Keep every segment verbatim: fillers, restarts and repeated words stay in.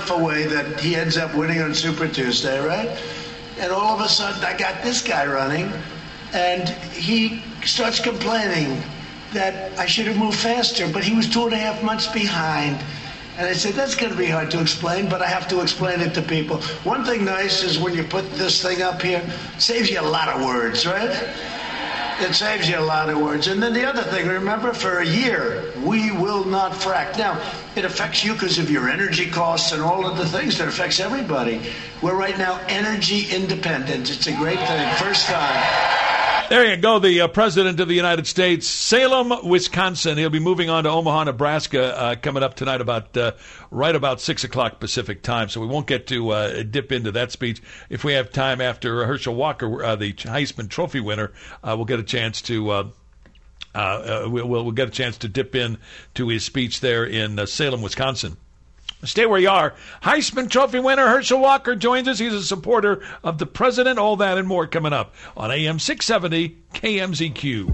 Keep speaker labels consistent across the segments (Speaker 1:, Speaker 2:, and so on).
Speaker 1: enough away that he ends up winning on Super Tuesday, right? And all of a sudden, I got this guy running, and he starts complaining that I should have moved faster, but he was two and a half months behind. And I said, that's going to be hard to explain, but I have to explain it to people. One thing nice is when you put this thing up here, it saves you a lot of words, right? It saves you a lot of words. And then the other thing, remember, for a year, we will not frack. Now, it affects you because of your energy costs and all of the things that affects everybody. We're right now energy independent. It's a great thing. First time.
Speaker 2: There you go, the uh, President of the United States, Salem, Wisconsin. He'll be moving on to Omaha, Nebraska, uh, coming up tonight about uh, right about six o'clock Pacific time. So we won't get to uh, dip into that speech. If we have time after Herschel Walker, uh, the Heisman Trophy winner, uh, we'll get a chance to uh, uh, uh, we'll, we'll get a chance to dip in to his speech there in uh, Salem, Wisconsin. Stay where you are. Heisman Trophy winner Herschel Walker joins us. He's a supporter of the president. All that and more coming up on A M six seventy K M Z Q.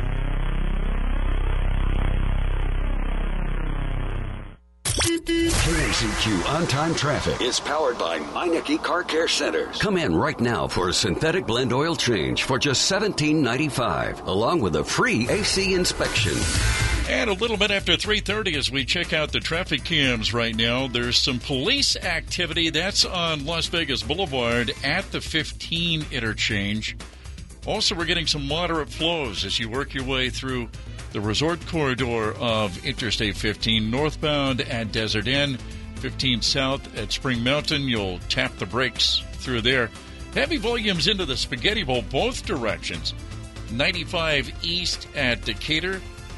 Speaker 3: K M Z Q On-Time Traffic is powered by Meineke Car Care Centers. Come in right now for a synthetic blend oil change for just seventeen ninety-five, along with a free A C inspection.
Speaker 4: And a little bit after three thirty as we check out the traffic cams right now, there's some police activity that's on Las Vegas Boulevard at the fifteen interchange. Also, we're getting some moderate flows as you work your way through the resort corridor of Interstate fifteen, northbound at Desert Inn, fifteen south at Spring Mountain. You'll tap the brakes through there. Heavy volumes into the Spaghetti Bowl both directions. ninety-five east at Decatur.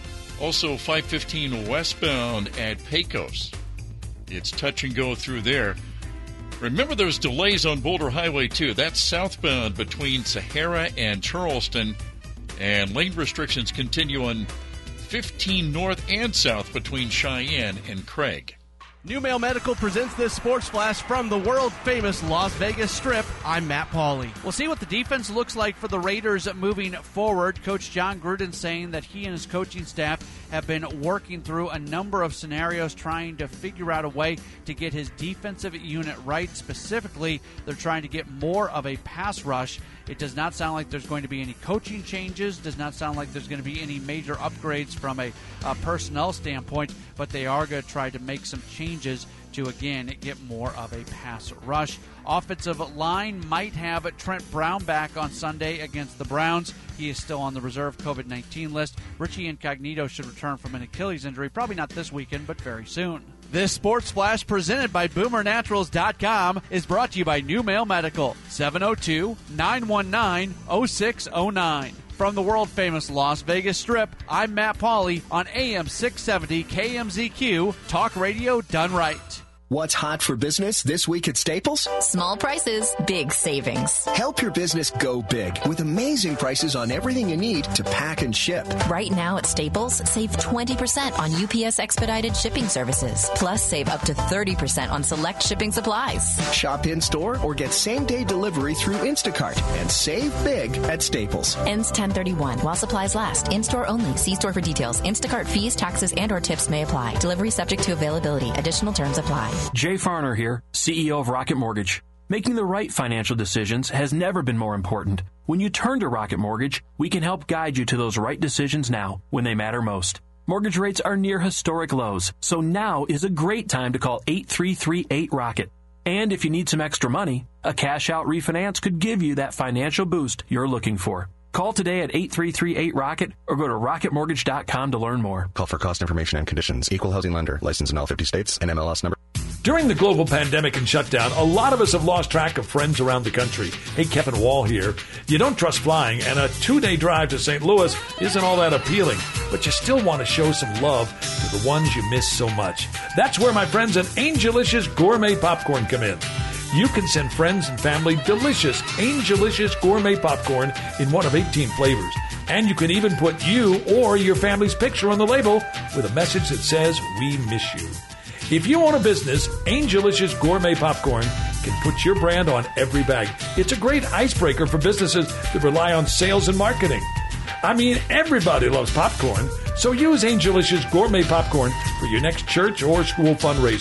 Speaker 4: Also, five fifteen westbound at Pecos. It's touch and go through there. Remember, there's delays on Boulder Highway, too. That's southbound between Sahara and Charleston. And lane restrictions continue on fifteen north and south between Cheyenne and Craig.
Speaker 5: New Mail Medical presents this sports flash from the world-famous Las Vegas Strip. I'm Matt Pauley. We'll see what the defense looks like for the Raiders moving forward. Coach John Gruden saying that he and his coaching staff have been working through a number of scenarios trying to figure out a way to get his defensive unit right. Specifically, they're trying to get more of a pass rush. It does not sound like there's going to be any coaching changes, does not sound like there's going to be any major upgrades from a, a personnel standpoint, but they are going to try to make some changes to, again, get more of a pass rush. Offensive line might have Trent Brown back on Sunday against the Browns. He is still on the reserve COVID nineteen list. Richie Incognito should return from an Achilles injury, probably not this weekend, but very soon. This Sports Flash presented by Boomer Naturals dot com is brought to you by New Mail Medical, seven oh two, nine one nine, oh six oh nine. From the world-famous Las Vegas Strip, I'm Matt Pauley on A M six seventy K M Z Q, talk radio done right.
Speaker 6: What's hot for business this week at Staples?
Speaker 7: Small prices, big savings.
Speaker 6: Help your business go big with amazing prices on everything you need to pack and ship.
Speaker 7: Right now at Staples, save twenty percent on U P S expedited shipping services. Plus, save up to thirty percent on select shipping supplies.
Speaker 6: Shop in-store or get same-day delivery through Instacart and save big at Staples.
Speaker 7: Ends ten thirty-one while supplies last. In-store only. See store for details. Instacart fees, taxes, and or tips may apply. Delivery subject to availability. Additional terms apply.
Speaker 8: Jay Farner here, C E O of Rocket Mortgage. Making the right financial decisions has never been more important. When you turn to Rocket Mortgage, we can help guide you to those right decisions now when they matter most. Mortgage rates are near historic lows, so now is a great time to call eight three three eight ROCKET. And if you need some extra money, a cash-out refinance could give you that financial boost you're looking for. Call today at eight three three eight ROCKET or go to rocket mortgage dot com to learn more.
Speaker 9: Call for cost information and conditions. Equal housing lender. Licensed in all fifty states and M L S number.
Speaker 2: During the global pandemic and shutdown, a lot of us have lost track of friends around the country. Hey, Kevin Wall here. You don't trust flying, and a two-day drive to Saint Louis isn't all that appealing, but you still want to show some love to the ones you miss so much. That's where my friends at Angelicious Gourmet Popcorn come in. You can send friends and family delicious Angelicious Gourmet Popcorn in one of eighteen flavors. And you can even put you or your family's picture on the label with a message that says, "We miss you." If you own a business, Angelicious Gourmet Popcorn can put your brand on every bag. It's a great icebreaker for businesses that rely on sales and marketing. I mean, everybody loves popcorn, so use Angelicious Gourmet Popcorn for your next church or school fundraiser.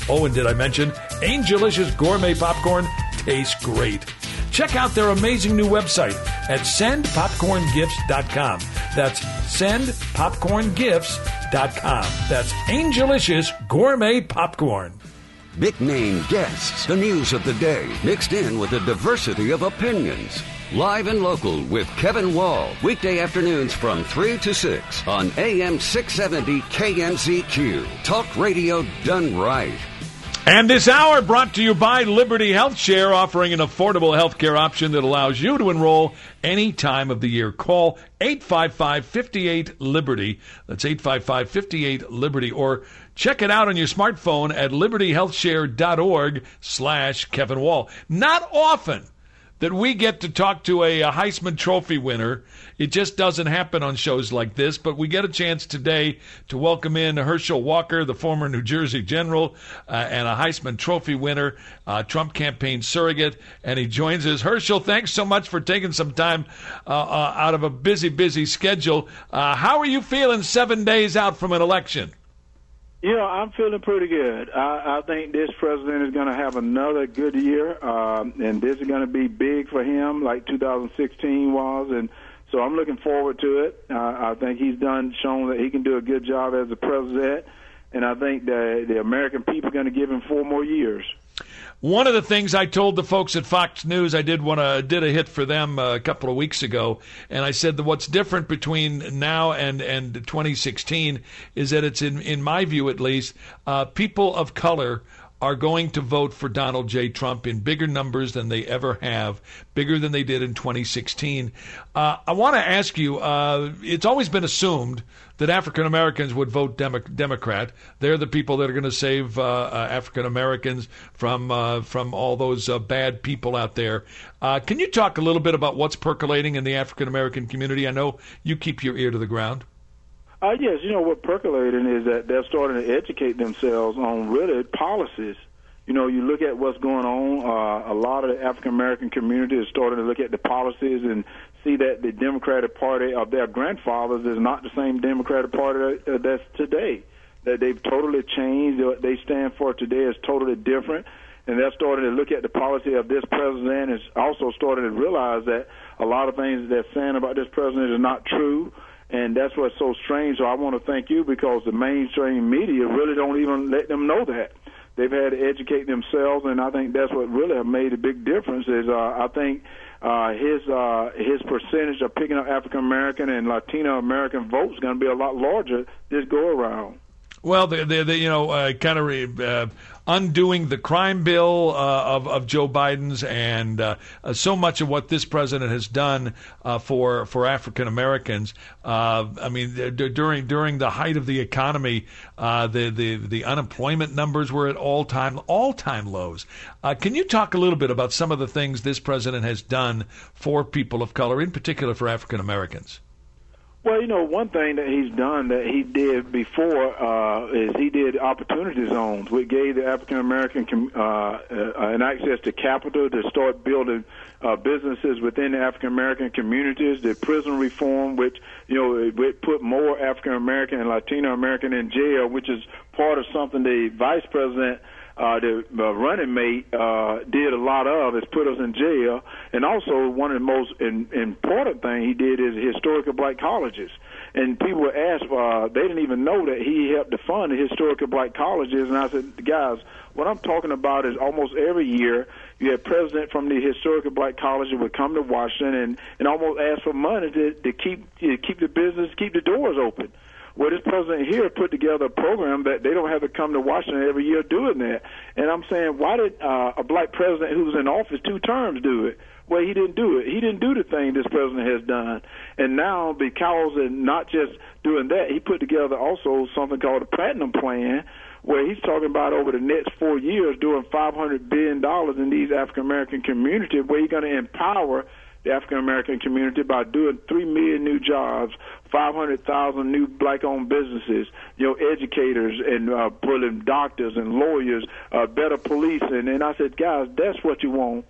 Speaker 2: Oh, and did I mention Angelicious Gourmet Popcorn tastes great. Check out their amazing new website at send popcorn gifts dot com. That's send popcorn gifts dot com. That's Angelicious Gourmet Popcorn.
Speaker 3: Big name guests, the news of the day, mixed in with a diversity of opinions. Live and local with Kevin Wall, weekday afternoons from three to six on A M six seventy K N Z Q. Talk radio done right.
Speaker 2: And this hour brought to you by Liberty Health Share, offering an affordable health care option that allows you to enroll any time of the year. Call eight five five, five eight, Liberty. That's eight five five, five eight, Liberty. Or check it out on your smartphone at liberty health share dot org slash Kevin Wall. Not often that we get to talk to a, a Heisman Trophy winner. It just doesn't happen on shows like this, but we get a chance today to welcome in Herschel Walker, the former New Jersey general uh, and a Heisman Trophy winner, uh, Trump campaign surrogate, and he joins us. Herschel, thanks so much for taking some time uh, uh, out of a busy, busy schedule. Uh, how are you feeling seven days out from an election?
Speaker 10: You know, I'm feeling pretty good. I, I think this president is going to have another good year, um, and this is going to be big for him like two thousand sixteen was, and so I'm looking forward to it. Uh, I think he's done shown that he can do a good job as a president, and I think the, the American people are going to give him four more years.
Speaker 2: One of the things I told the folks at Fox News, I did want to did a hit for them a couple of weeks ago, and I said that what's different between now and, and twenty sixteen is that it's, in, in my view at least, uh, people of color are going to vote for Donald J. Trump in bigger numbers than they ever have, bigger than they did in twenty sixteen. Uh, I want to ask you, uh, it's always been assumed that African Americans would vote Demo- Democrat. They're the people that are going to save uh, uh, African Americans from uh, from all those uh, bad people out there. Uh, can you talk a little bit about what's percolating in the African American community? I know you keep your ear to the ground.
Speaker 10: Uh, yes, you know, what percolating is that they're starting to educate themselves on really policies. You know, you look at what's going on, uh, a lot of the African-American community is starting to look at the policies and see that the Democratic Party of their grandfathers is not the same Democratic Party that's today, that they've totally changed. What they stand for today is totally different, and they're starting to look at the policy of this president and also starting to realize that a lot of things they're saying about this president is not true. And that's what's so strange. So I want to thank you because the mainstream media really don't even let them know that. They've had to educate themselves, and I think that's what really made a big difference is uh, I think uh, his uh, his percentage of picking up African American and Latino American votes is going to be a lot larger this go around.
Speaker 2: Well, they, they, they you know, uh, kind of uh, undoing the crime bill uh, of of Joe Biden's, and uh, uh, so much of what this president has done uh, for for African Americans. Uh, I mean, d- during during the height of the economy, uh, the, the the unemployment numbers were at all time all time lows. Uh, can you talk a little bit about some of the things this president has done for people of color, in particular for African Americans?
Speaker 10: Well, you know, one thing that he's done that he did before uh, is he did opportunity zones, which gave the African American uh, uh, an access to capital to start building uh, businesses within the African American communities. The prison reform, which you know, it put more African American and Latino American in jail, which is part of something the vice president. Uh, the uh, running mate uh, did a lot of is put us in jail, and also one of the most in, important thing he did is historical black colleges. And people were asked, uh, they didn't even know that he helped to fund the historical black colleges. And I said, guys, what I'm talking about is almost every year you have president from the historical black colleges would come to Washington and, and almost ask for money to, to keep to keep the business, keep the doors open. Well, this president here put together a program that they don't have to come to Washington every year doing that. And I'm saying, why did uh, a black president who was in office two terms do it? Well, he didn't do it. He didn't do the thing this president has done. And now, because of not just doing that, he put together also something called a platinum plan, where he's talking about over the next four years doing five hundred billion dollars in these African-American communities, where he's going to empower the African-American community by doing three million new jobs, five hundred thousand new black-owned businesses, you know, educators and uh, brilliant doctors and lawyers, uh, better policing. And I said, guys, that's what you want.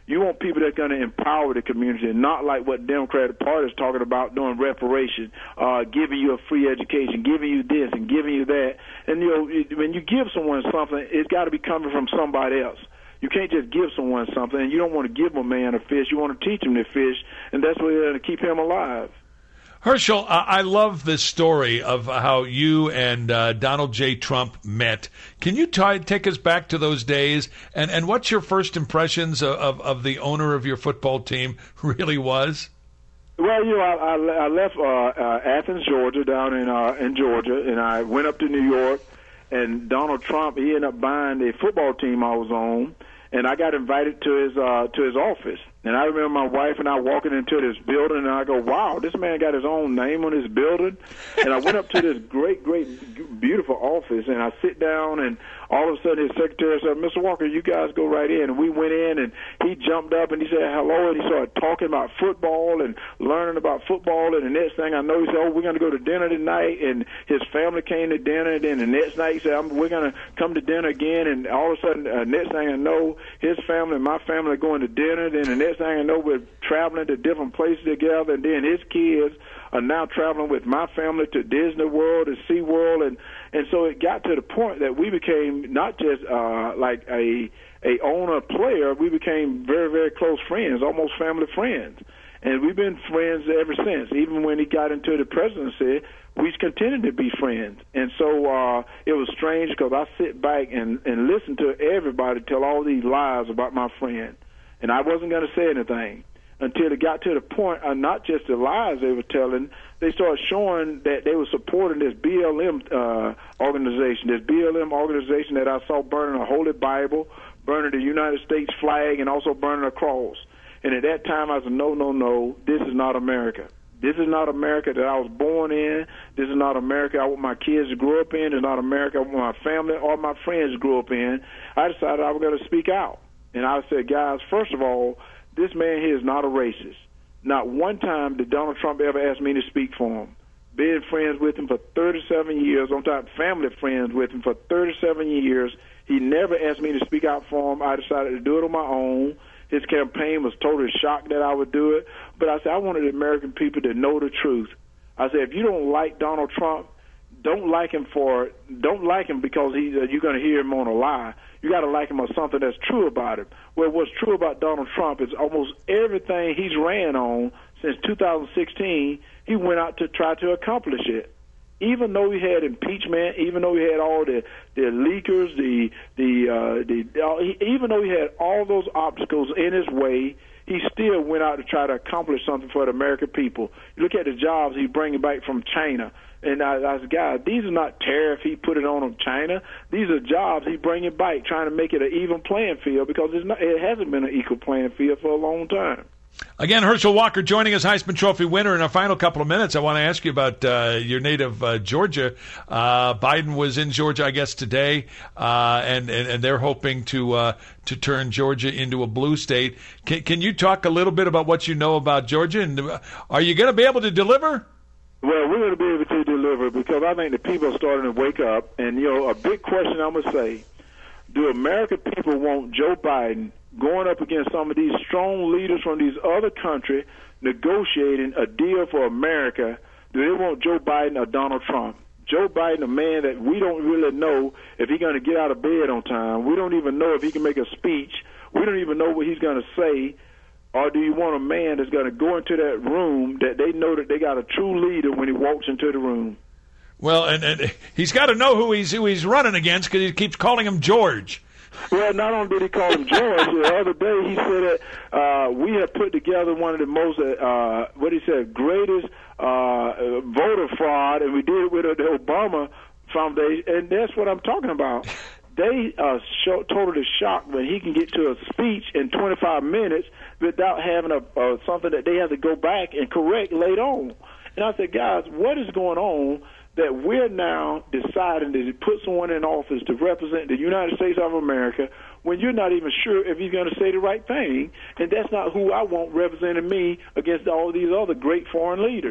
Speaker 10: You want people that's going to empower the community, and not like what Democratic Party is talking about, doing reparation, uh, giving you a free education, giving you this and giving you that. And, you know, it, when you give someone something, it's got to be coming from somebody else. You can't just give someone something, and you don't want to give a man a fish. You want to teach him to fish, and that's what's going to keep him alive.
Speaker 2: Herschel, I love this story of how you and uh, Donald J. Trump met. Can you t- take us back to those days? And, and what's your first impressions of, of, of the owner of your football team really was?
Speaker 10: Well, you know, I, I, I left uh, uh, Athens, Georgia, down in uh, in Georgia, and I went up to New York. And Donald Trump, he ended up buying the football team I was on, and I got invited to his uh, to his office. And I remember my wife and I walking into this building, and I go, wow, this man got his own name on his building. And I went up to this great, great, beautiful office, and I sit down, and all of a sudden his secretary said, Mister Walker, you guys go right in. And we went in, and he jumped up, and he said hello, and he started talking about football and learning about football. And the next thing I know, he said, oh, we're going to go to dinner tonight. And his family came to dinner, and then the next night he said, I'm, we're going to come to dinner again. And all of a sudden, uh, next thing I know, his family and my family are going to dinner. Then the next thing I know, we're traveling to different places together, and then his kids are now traveling with my family to Disney World and SeaWorld, and and so it got to the point that we became not just uh, like a a owner player, we became very, very close friends, almost family friends, and we've been friends ever since. Even when he got into the presidency, we continued to be friends. And so uh, it was strange because I sit back and, and listen to everybody tell all these lies about my friend. And I wasn't going to say anything until it got to the point of not just the lies they were telling, they started showing that they were supporting this B L M uh, organization, this B L M organization that I saw burning a Holy Bible, burning the United States flag, and also burning a cross. And at that time, I said, no, no, no, this is not America. This is not America that I was born in. This is not America I want my kids to grow up in. It's not America I want my family or my friends to grow up in. I decided I was going to speak out. And I said, guys, first of all, this man here is not a racist. Not one time did Donald Trump ever ask me to speak for him. Being friends with him for thirty-seven years, on top of family friends with him for thirty-seven years, he never asked me to speak out for him. I decided to do it on my own. His campaign was totally shocked that I would do it. But I said, I wanted the American people to know the truth. I said, if you don't like Donald Trump, don't like him for don't like him because he uh, you're going to hear him on a lie. You got to like him on something that's true about him. Well, what's true about Donald Trump is almost everything he's ran on since two thousand sixteen, he went out to try to accomplish it. Even though he had impeachment, even though he had all the the leakers, the the uh, the uh, he, even though he had all those obstacles in his way, he still went out to try to accomplish something for the American people. You look at the jobs he's bringing back from China. And I, I said, guys, these are not tariff he put it on on China. These are jobs he bringing back, trying to make it an even playing field because it's not, it hasn't been an equal playing field for a long time.
Speaker 2: Again, Herschel Walker joining us, Heisman Trophy winner. In our final couple of minutes, I want to ask you about uh, your native uh, Georgia. Uh, Biden was in Georgia, I guess, today, uh, and, and and they're hoping to uh, to turn Georgia into a blue state. Can, can you talk a little bit about what you know about Georgia, and are you going to be able to deliver?
Speaker 10: Well, we're going to be able to deliver because I think the people are starting to wake up. And, you know, a big question I'm going to say, do American people want Joe Biden going up against some of these strong leaders from these other countries negotiating a deal for America? Do they want Joe Biden or Donald Trump? Joe Biden, a man that we don't really know if he's going to get out of bed on time. We don't even know if he can make a speech. We don't even know what he's going to say. Or do you want a man that's going to go into that room that they know that they got a true leader when he walks into the room?
Speaker 2: Well, and, and he's got to know who he's who he's running against because he keeps calling him George.
Speaker 10: Well, not only did he call him George, the other day he said that uh, we have put together one of the most, uh, what he said, greatest uh, voter fraud, and we did it with the Obama Foundation, and that's what I'm talking about. They are show, totally shocked when he can get to a speech in twenty-five minutes without having a uh, something that they have to go back and correct later on. And I said, guys, what is going on that we're now deciding to put someone in office to represent the United States of America when you're not even sure if he's going to say the right thing? And that's not who I want representing me against all these other great foreign leaders.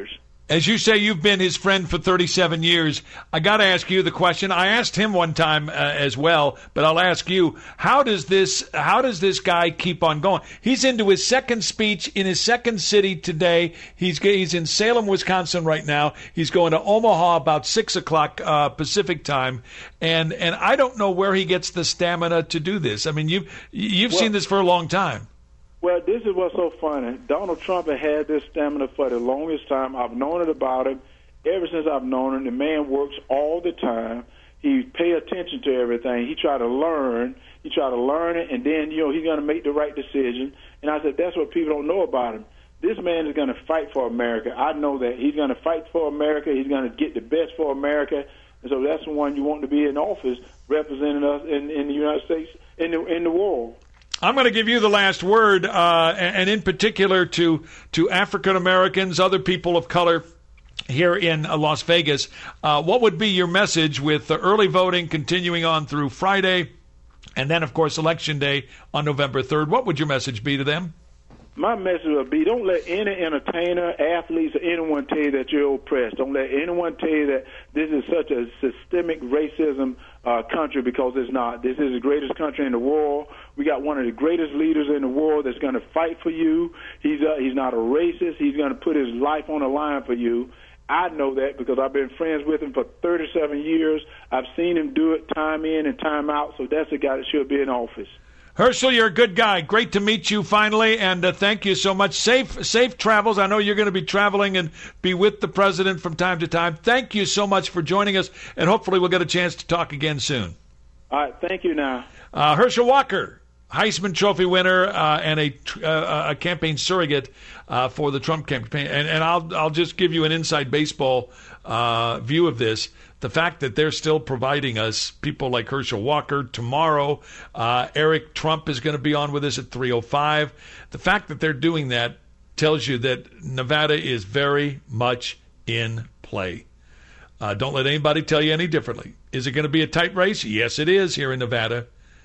Speaker 2: As you say, you've been his friend for thirty-seven years. I got to ask you the question. I asked him one time uh, as well, but I'll ask you: How does this? How does this guy keep on going? He's into his second speech in his second city today. He's he's in Salem, Wisconsin right now. He's going to Omaha about six o'clock uh, Pacific time, and and I don't know where he gets the stamina to do this. I mean, you've you've well, seen this for a long time.
Speaker 10: Well, this is what's so funny. Donald Trump has had this stamina for the longest time. I've known it about him ever since I've known him. The man works all the time. He pay attention to everything. He try to learn. He try to learn it, and then, you know, he's going to make the right decision. And I said, that's what people don't know about him. This man is going to fight for America. I know that. He's going to fight for America. He's going to get the best for America. And so that's the one you want to be in office representing us in, in the United States, in the, in the world.
Speaker 2: I'm going to give you the last word, uh, and in particular to to African Americans, other people of color here in uh, Las Vegas. Uh, what would be your message with the early voting continuing on through Friday, and then, of course, Election Day on November third? What would your message be to them?
Speaker 10: My message would be, don't let any entertainer, athletes, or anyone tell you that you're oppressed. Don't let anyone tell you that this is such a systemic racism uh, country, because it's not. This is the greatest country in the world. We got one of the greatest leaders in the world that's going to fight for you. He's uh, he's not a racist. He's going to put his life on the line for you. I know that because I've been friends with him for thirty-seven years. I've seen him do it time in and time out, so that's the guy that should be in office.
Speaker 2: Herschel, you're a good guy. Great to meet you finally, and uh, thank you so much. Safe safe travels. I know you're going to be traveling and be with the president from time to time. Thank you so much for joining us, and hopefully we'll get a chance to talk again soon.
Speaker 10: All right, thank you now.
Speaker 2: Uh, Herschel Walker, Heisman Trophy winner uh, and a, uh, a campaign surrogate uh, for the Trump campaign. And, and I'll, I'll just give you an inside baseball uh, view of this. The fact that they're still providing us people like Herschel Walker tomorrow, uh, Eric Trump is going to be on with us at three oh five. The fact that they're doing that tells you that Nevada is very much in play. Uh, don't let anybody tell you any differently. Is it going to be a tight race? Yes, it is here in Nevada.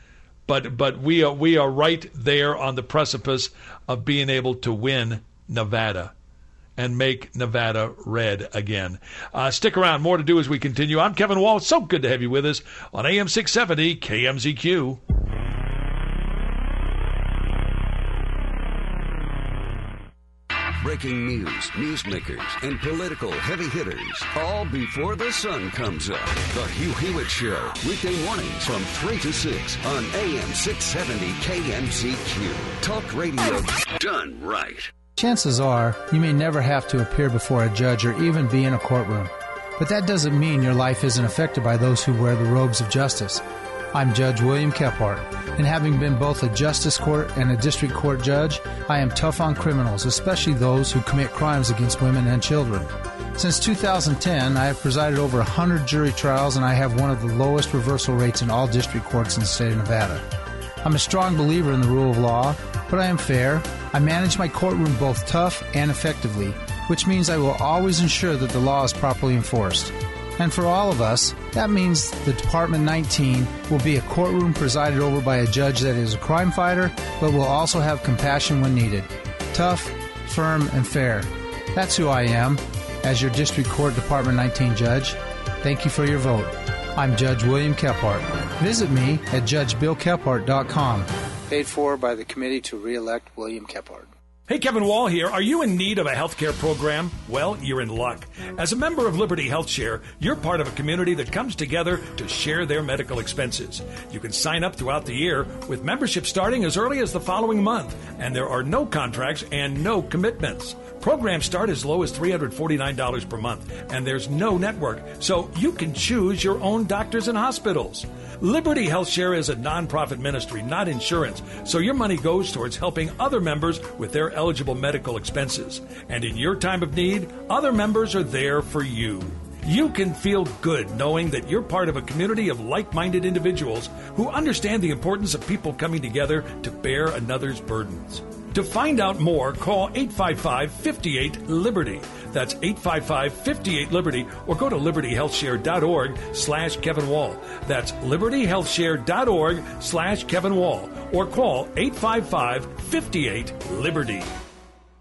Speaker 2: But but we are we are right there on the precipice of being able to win Nevada and make Nevada red again. Uh, stick around. More to do as we continue. I'm Kevin Wall. It's so good to have you with us on A M six seventy K M Z Q.
Speaker 3: Breaking news, newsmakers, and political heavy hitters, all before the sun comes up. The Hugh Hewitt Show, weekday mornings from three to six on A M six seventy K M Z Q. Talk radio done right.
Speaker 11: Chances are you may never have to appear before a judge or even be in a courtroom. But that doesn't mean your life isn't affected by those who wear the robes of justice. I'm Judge William Kephart, and having been both a justice court and a district court judge, I am tough on criminals, especially those who commit crimes against women and children. Since two thousand ten, I have presided over one hundred jury trials, and I have one of the lowest reversal rates in all district courts in the state of Nevada. I'm a strong believer in the rule of law, but I am fair. I manage my courtroom both tough and effectively, which means I will always ensure that the law is properly enforced. And for all of us, that means the Department nineteen will be a courtroom presided over by a judge that is a crime fighter, but will also have compassion when needed. Tough, firm, and fair. That's who I am as your District Court Department nineteen judge. Thank you for your vote. I'm Judge William Kephart. Visit me at judge bill kephart dot com. Paid for by the Committee to Re-elect William Kephart.
Speaker 2: Hey, Kevin Wall here. Are you in need of a health care program? Well, you're in luck. As a member of Liberty Health Share, you're part of a community that comes together to share their medical expenses. You can sign up throughout the year with membership starting as early as the following month, and there are no contracts and no commitments. Programs start as low as three hundred forty-nine dollars per month, and there's no network, so you can choose your own doctors and hospitals. Liberty Health Share is a nonprofit ministry, not insurance, so your money goes towards helping other members with their eligible medical expenses. And in your time of need, other members are there for you. You can feel good knowing that you're part of a community of like-minded individuals who understand the importance of people coming together to bear another's burdens. To find out more, call eight five five, five eight, Liberty. That's eight five five, five eight, Liberty, or go to liberty health share dot org slash Kevin Wall. That's liberty health share dot org slash Kevin Wall, or call eight five five, five eight, Liberty.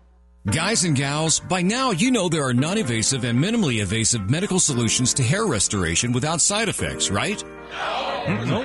Speaker 12: Guys and gals, by now you know there are non-invasive and minimally invasive medical solutions to hair restoration without side effects, right? No. Nope.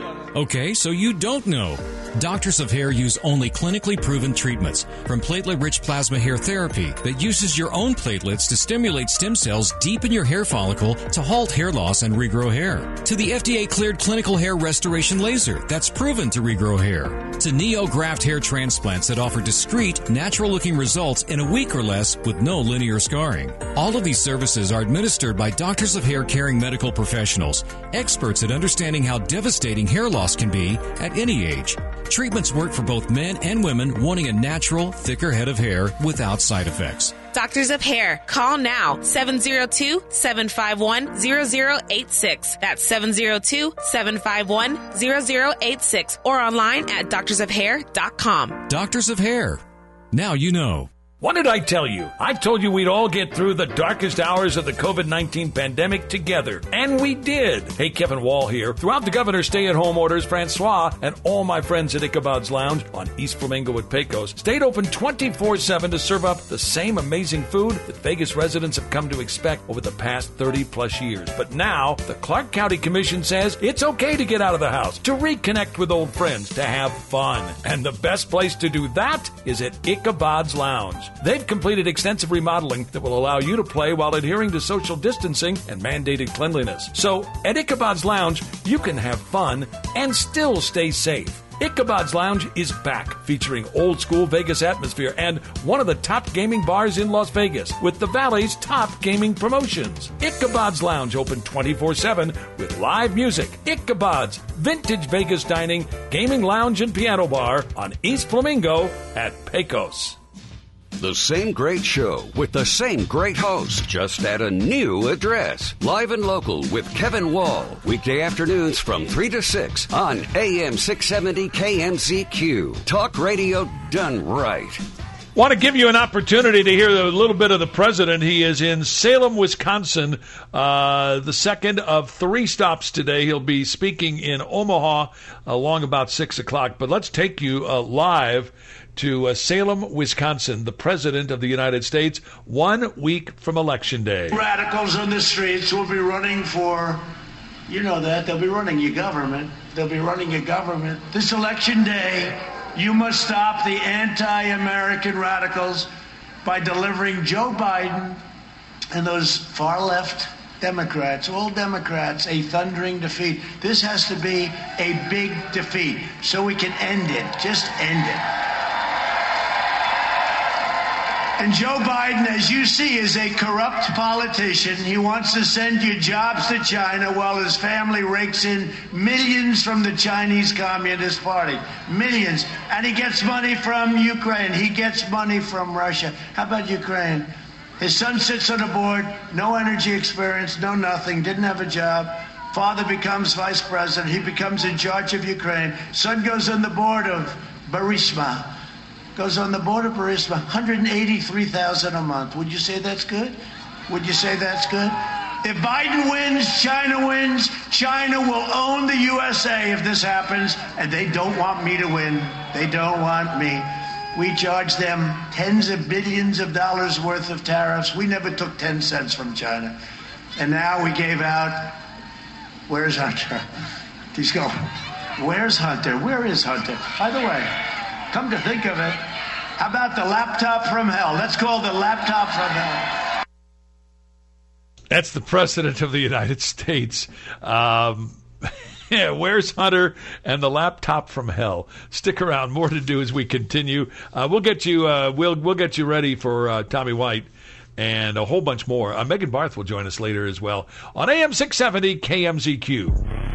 Speaker 12: Okay, so you don't know. Doctors of Hair use only clinically proven treatments, from platelet-rich plasma hair therapy that uses your own platelets to stimulate stem cells deep in your hair follicle to halt hair loss and regrow hair, to the F D A-cleared clinical hair restoration laser that's proven to regrow hair, to NeoGraft hair transplants that offer discreet, natural-looking results in a week or less with no linear scarring. All of these services are administered by Doctors of Hair caring medical professionals, experts at understanding how devastating hair loss can be at any age. Treatments work for both men and women wanting a natural, thicker head of hair without side effects.
Speaker 13: Doctors of Hair. Call now. seven oh two, seven five one, zero zero eight six. That's seven oh two, seven five one, zero zero eight six. Or online at doctors of hair dot com.
Speaker 12: Doctors of Hair. Now you know.
Speaker 2: What did I tell you? I told you we'd all get through the darkest hours of the covid nineteen pandemic together. And we did. Hey, Kevin Wall here. Throughout the governor's stay-at-home orders, Francois and all my friends at Ichabod's Lounge on East Flamingo at Pecos stayed open twenty-four seven to serve up the same amazing food that Vegas residents have come to expect over the past thirty plus years. But now, the Clark County Commission says it's okay to get out of the house, to reconnect with old friends, to have fun. And the best place to do that is at Ichabod's Lounge. They've completed extensive remodeling that will allow you to play while adhering to social distancing and mandated cleanliness. So, at Ichabod's Lounge, you can have fun and still stay safe. Ichabod's Lounge is back, featuring old-school Vegas atmosphere and one of the top gaming bars in Las Vegas with the Valley's top gaming promotions. Ichabod's Lounge, open twenty-four seven with live music. Ichabod's, vintage Vegas dining, gaming lounge, and piano bar on East Flamingo at Pecos.
Speaker 3: The same great show with the same great host, just at a new address. Live and local with Kevin Wall. Weekday afternoons from three to six on A M six seventy K M Z Q. Talk radio done right.
Speaker 2: Want to give you an opportunity to hear a little bit of the president. He is in Salem, Wisconsin, uh, the second of three stops today. He'll be speaking in Omaha along about six o'clock. But let's take you uh, live to uh, Salem, Wisconsin, the President of the United States, one week from Election Day.
Speaker 1: Radicals on the streets will be running for, you know that, they'll be running your government. They'll be running your government. This Election Day, you must stop the anti-American radicals by delivering Joe Biden and those far-left Democrats, all Democrats, a thundering defeat. This has to be a big defeat so we can end it. Just end it. And Joe Biden, as you see, is a corrupt politician. He wants to send you jobs to China while his family rakes in millions from the Chinese Communist Party. Millions. And he gets money from Ukraine. He gets money from Russia. How about Ukraine? His son sits on the board, no energy experience, no nothing, didn't have a job. Father becomes vice president. He becomes in charge of Ukraine. Son goes on the board of Burisma. Goes on the board of Burisma, one hundred eighty-three thousand dollars a month. Would you say that's good? Would you say that's good? If Biden wins, China wins. China will own the U S A if this happens, and they don't want me to win. They don't want me. We charge them tens of billions of dollars worth of tariffs. We never took ten cents from China. And now we gave out, where's Hunter? He's going, where's Hunter? Where is Hunter? By the way, come to think of it, how about the laptop from hell? Let's call the laptop from hell.
Speaker 2: That's the President of the United States. Um, yeah, where's Hunter and the laptop from hell? Stick around. More to do as we continue. Uh, we'll get you. Uh, we'll we'll get you ready for uh, Tommy White and a whole bunch more. Uh, Megan Barth will join us later as well on A M six seventy K M Z Q.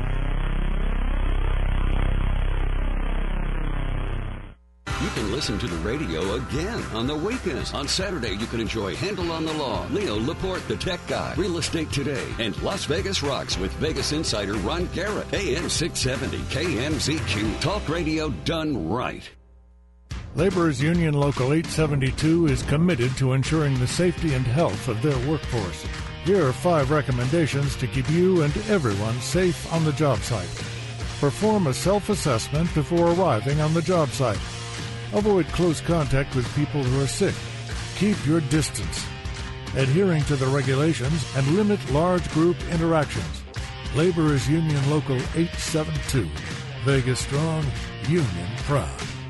Speaker 3: You can listen to the radio again on the weekends. On Saturday, you can enjoy Handle on the Law, Leo Laporte, the Tech Guy, Real Estate Today, and Las Vegas Rocks with Vegas insider Ron Garrett. A M six seventy K M Z Q. Talk radio done right.
Speaker 14: Laborers Union Local eight seventy-two is committed to ensuring the safety and health of their workforce. Here are five recommendations to keep you and everyone safe on the job site. Perform a self-assessment before arriving on the job site. Avoid close contact with people who are sick. keep your distance, adhering to the regulations, and limit large group interactions. Laborers Union Local eight seventy-two. Vegas strong, union proud.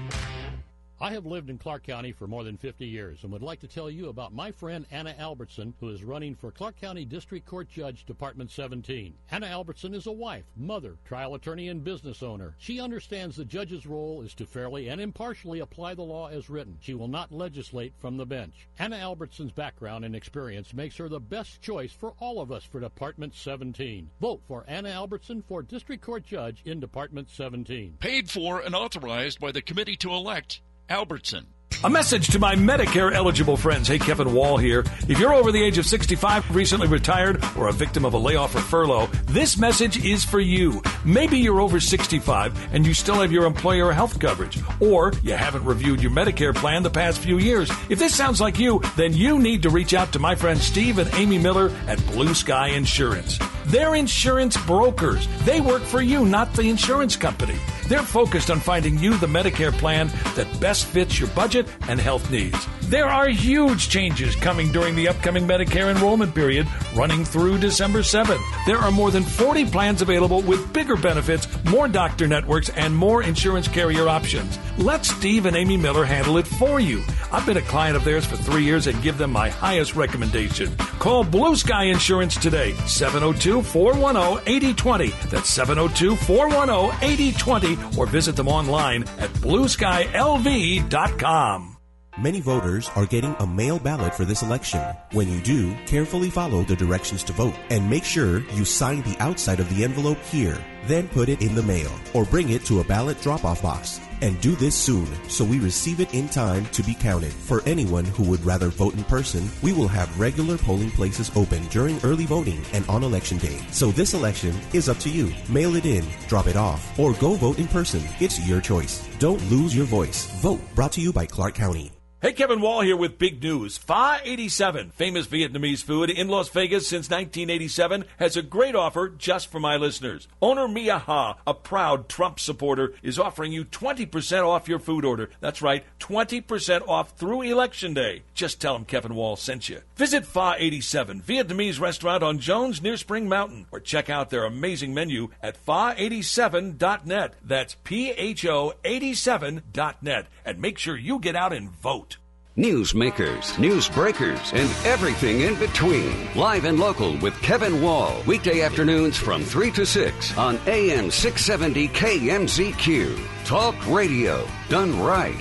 Speaker 15: I have lived in Clark County for more than fifty years and would like to tell you about my friend Anna Albertson, who is running for Clark County District Court Judge, Department seventeen. Anna Albertson is a wife, mother, trial attorney, and business owner. She understands the judge's role is to fairly and impartially apply the law as written. She will not legislate from the bench. Anna Albertson's background and experience makes her the best choice for all of us for Department seventeen. Vote for Anna Albertson for District Court Judge in Department seventeen.
Speaker 4: Paid for and authorized by the committee to elect Albertson.
Speaker 2: A message to my Medicare-eligible friends. Hey, Kevin Wall here. If you're over the age of sixty-five, recently retired, or a victim of a layoff or furlough, this message is for you. Maybe you're over sixty-five and you still have your employer health coverage, or you haven't reviewed your Medicare plan the past few years. If this sounds like you, then you need to reach out to my friends Steve and Amy Miller at Blue Sky Insurance. They're insurance brokers. They work for you, not the insurance company. They're focused on finding you the Medicare plan that best fits your budget and health needs. There are huge changes coming during the upcoming Medicare enrollment period running through December seventh. There are more than forty plans available with bigger benefits, more doctor networks, and more insurance carrier options. Let Steve and Amy Miller handle it for you. I've been a client of theirs for three years and give them my highest recommendation. Call Blue Sky Insurance today, seven oh two, four one oh, eight oh two oh. That's seven oh two, four one oh, eight oh two oh, or visit them online at blue sky l v dot com.
Speaker 16: Many voters are getting a mail ballot for this election. When you do, carefully follow the directions to vote and make sure you sign the outside of the envelope here. Then put it in the mail or bring it to a ballot drop-off box. And do this soon so we receive it in time to be counted. For anyone who would rather vote in person, we will have regular polling places open during early voting and on election day. So this election is up to you. Mail it in, drop it off, or go vote in person. It's your choice. Don't lose your voice. Vote. Brought to you by Clark County.
Speaker 2: Hey, Kevin Wall here with big news. Pho eighty-seven, famous Vietnamese food in Las Vegas since nineteen eighty-seven, has a great offer just for my listeners. Owner Mia Ha, a proud Trump supporter, is offering you twenty percent off your food order. That's right, twenty percent off through Election Day. Just tell them Kevin Wall sent you. Visit Pho eighty-seven, Vietnamese restaurant on Jones near Spring Mountain, or check out their amazing menu at pho eighty-seven dot net. That's P H O eighty-seven dot net. And make sure you get out and vote.
Speaker 3: Newsmakers, news breakers, and everything in between. Live and local with Kevin Wall. Weekday afternoons from three to six on A M six seventy K M Z Q. Talk radio done right.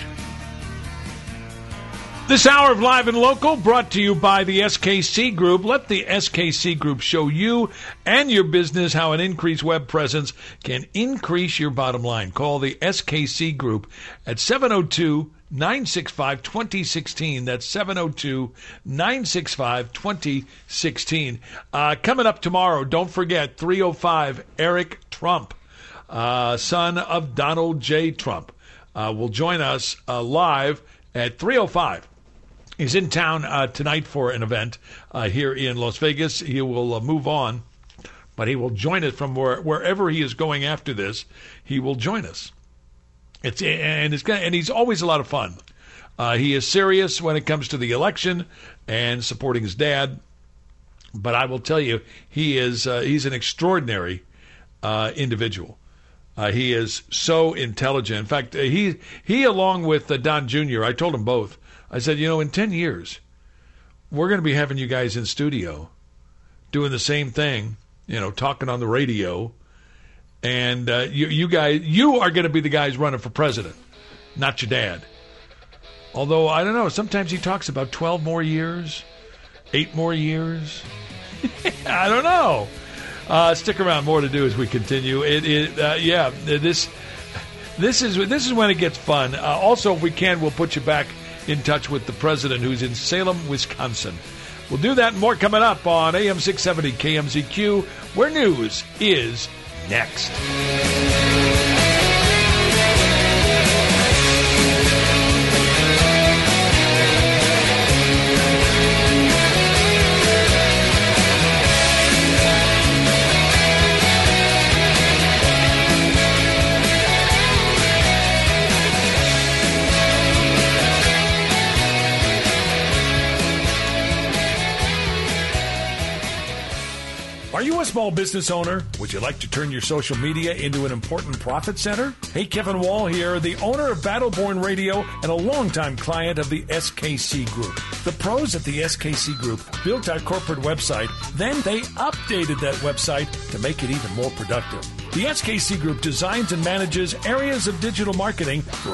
Speaker 2: This hour of Live and Local brought to you by the S K C Group. Let the S K C Group show you and your business how an increased web presence can increase your bottom line. Call the S K C Group at seven oh two, nine six five, two oh one six. That's seven oh two, nine six five, two oh one six. Uh, coming up tomorrow, don't forget, three oh five, Eric Trump, uh, son of Donald J. Trump, uh, will join us uh, live at three oh five. He's in town uh, tonight for an event uh, here in Las Vegas. He will uh, move on, but he will join us from where, wherever he is going after this. He will join us. It's and it's and he's always a lot of fun. Uh, he is serious when it comes to the election and supporting his dad. But I will tell you, he is uh, he's an extraordinary uh, individual. Uh, he is so intelligent. In fact, he he along with uh, Don Junior, I told them both. I said, you know, in ten years, we're going to be having you guys in studio doing the same thing, you know, talking on the radio. And uh, you, you guys, you are going to be the guys running for president, not your dad. Although, I don't know, sometimes he talks about twelve more years, eight more years. I don't know. Uh, stick around, more to do as we continue. It, it uh, yeah, this, this is this is when it gets fun. Uh, also, if we can, we'll put you back in touch with the president, who's in Salem, Wisconsin. We'll do that and more coming up on A M six seventy K M Z Q, where news is next. small business owner? Would you like to turn your social media into an important profit center? Hey, Kevin Wall here, the owner of Battleborn Radio and a longtime client of the S K C Group. The pros at the S K C Group built our corporate website, then they updated that website to make it even more productive. The S K C Group designs and manages areas of digital marketing for